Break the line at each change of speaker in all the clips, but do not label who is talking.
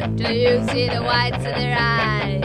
Do you see the whites of their eyes?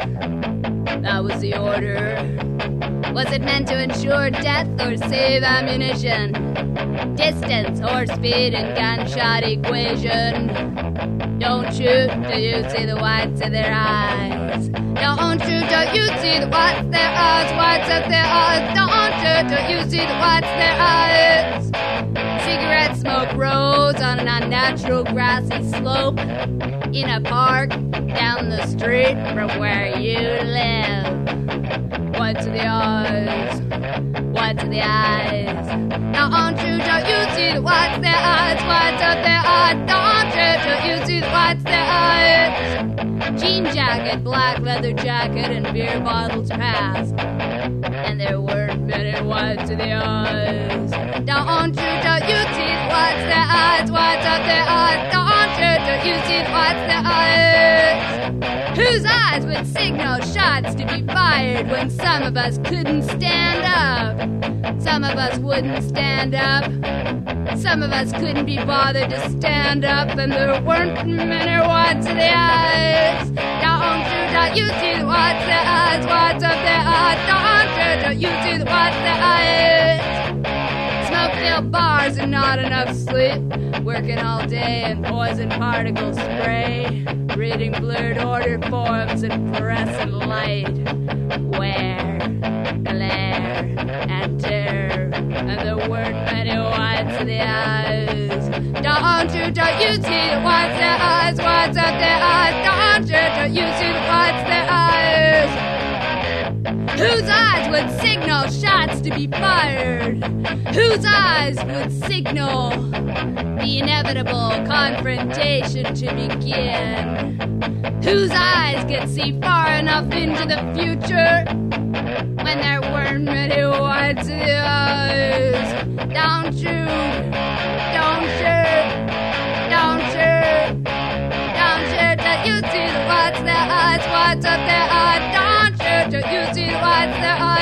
That was the order. Was it meant to ensure death or save ammunition? Distance, horse speed, and gunshot equation. Don't shoot, do you see the whites of their eyes? Don't shoot, do you see the whites of their eyes? Whites of their eyes. Don't shoot, do you see the whites of their eyes? Cigarette smoke rose on an unnatural grassy slope in a park down the street from where you live. Whites of the eyes, whites of the eyes. Don't you see the whites of their eyes, whites of their eyes? Don't you see the whites of their eyes? Jean jacket, black leather jacket, and beer bottles passed, and there weren't many whites of the eyes. Don't you see the whites of their eyes, whites of their eyes? Don't you see the whites of their eyes? Whose eyes would signal shots to be fired when some of us couldn't stand up? Some of us wouldn't stand up. Some of us couldn't be bothered to stand up, and there weren't many whites of the eyes. Don't you see the whites of their eyes, whites of their eyes? Don't you see the whites of their eyes? Smoke-filled bars and not enough sleep, working all day in poison particle spray, reading blurred order forms and fluorescent light, wear, glare, and tear, and there weren't many whites of the eyes. Don't you see the whites of their eyes, whites of their eyes? Don't you see the whites of their eyes? Whose eyes would signal shots to be fired? Whose eyes would signal the inevitable confrontation to begin? Whose eyes could see far enough into the future when there weren't many whites of the eyes? Don't you you see the whites of their eyes, whites of their eyes? Don't you see the whites of their eyes?